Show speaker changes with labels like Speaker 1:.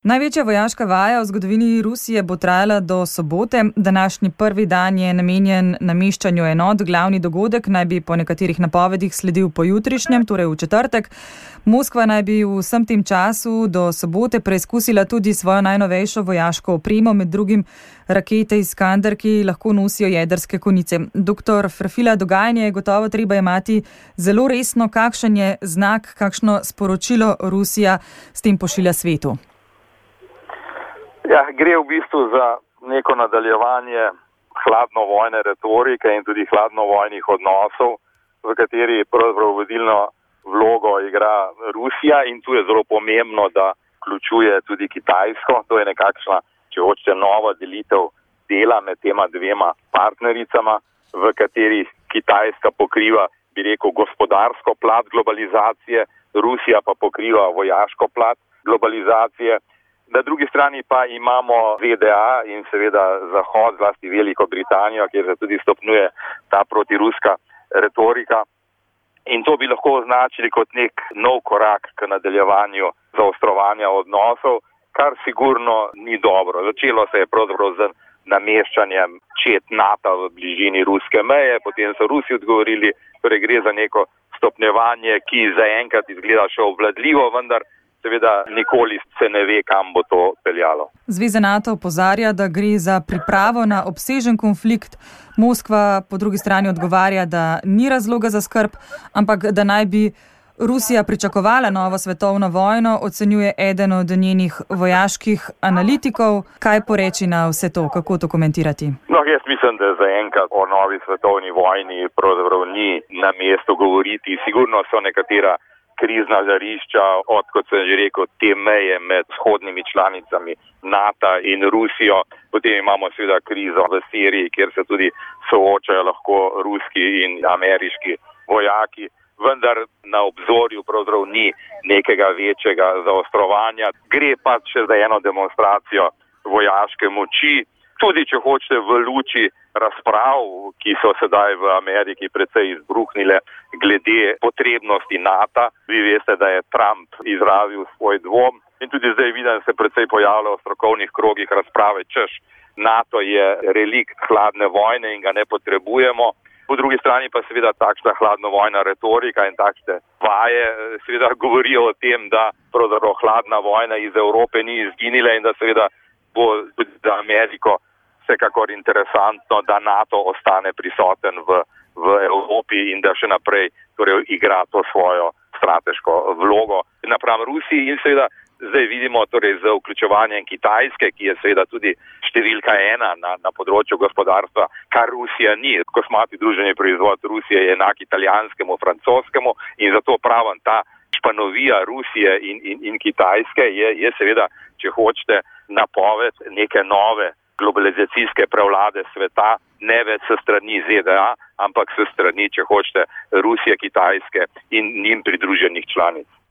Speaker 1: Največja vojaška vaja v zgodovini Rusije bo trajala do sobote. Današnji prvi dan je namenjen nameščanju enot. Glavni dogodek naj bi po nekaterih napovedih sledil pojutrišnjem, torej v četrtek. Moskva naj bi v vsem tem času do sobote preizkusila tudi svojo najnovejšo vojaško opremo, med drugim rakete Iskander, ki lahko nosijo jedrske konice. Doktor Ferfila, dogajanje je gotovo treba imati zelo resno. Kakšen je znak, kakšno sporočilo Rusija s tem pošilja svetu?
Speaker 2: Ja, gre v bistvu za neko nadaljevanje hladnovojne retorike in tudi hladnovojnih odnosov, v kateri pravzaprav vodilno vlogo igra Rusija, in tu je zelo pomembno, da vključuje tudi Kitajsko. To je nekakšna, če hočete, nova delitev dela med tema dvema partnericama, v kateri Kitajska pokriva, bi rekel, gospodarsko plat globalizacije, Rusija pa pokriva vojaško plat globalizacije. Na drugi strani pa imamo ZDA in seveda Zahod, zlasti Veliko Britanijo, kjer se tudi stopnjuje ta protiruska retorika. In to bi lahko označili kot nek nov korak k nadaljevanju zaostrovanja odnosov, kar sigurno ni dobro. Začelo se je pravzaprav z nameščanjem čet NATO v bližini ruske meje, potem so Rusi odgovorili, torej gre za neko stopnjevanje, ki zaenkrat izgleda še obvladljivo, vendar seveda nikoli se ne ve, kam bo to peljalo.
Speaker 1: Zveza NATO opozarja, da gre za pripravo na obsežen konflikt. Moskva po drugi strani odgovarja, da ni razloga za skrb, ampak da naj bi Rusija pričakovala novo svetovno vojno, ocenjuje eden od njenih vojaških analitikov. Kaj poreči na vse to? Kako to komentirati?
Speaker 2: No, jaz mislim, da zaenkrat o novi svetovni vojni pravzaprav ni na mestu govoriti. Sigurno so nekatera krizna žarišča, od, kot sem že rekel, te meje med vzhodnimi članicami NATO in Rusijo. Potem imamo seveda krizo v Siriji, kjer se tudi soočajo lahko ruski in ameriški vojaki. Vendar na obzorju pravzaprav ni nekega večjega zaostrovanja. Gre pa še za eno demonstracijo vojaške moči, tudi če hočete v luči razprav, ki so sedaj v Ameriki precej izbruhnile glede potrebnosti NATO. Vi veste, da je Trump izrazil svoj dvom in tudi zdaj vidim, se precej pojavljajo v strokovnih krogih razprave, češ NATO je relikt hladne vojne in ga ne potrebujemo. Po drugi strani pa seveda takšna hladnovojna retorika in takšne vaje seveda govorijo o tem, da pravzaprav hladna vojna iz Evrope ni izginila in da seveda bo tudi za Ameriko vsekakor interesantno, da NATO ostane prisoten v Evropi in da še naprej torej igra to svojo strateško vlogo napram Rusiji. In seveda zdaj vidimo torej z vključevanjem Kitajske, ki je seveda tudi številka ena na področju gospodarstva, kar Rusija ni. Kosmati družbeni proizvod Rusije je enak italijanskemu, francoskemu in zato pravim, ta španovija Rusije in Kitajske je seveda, če hočete, napoved neke nove globalizacijske prevlade sveta, ne več se strani ZDA, ampak se strani, če hočete, Rusije, Kitajske in njim pridruženih članic.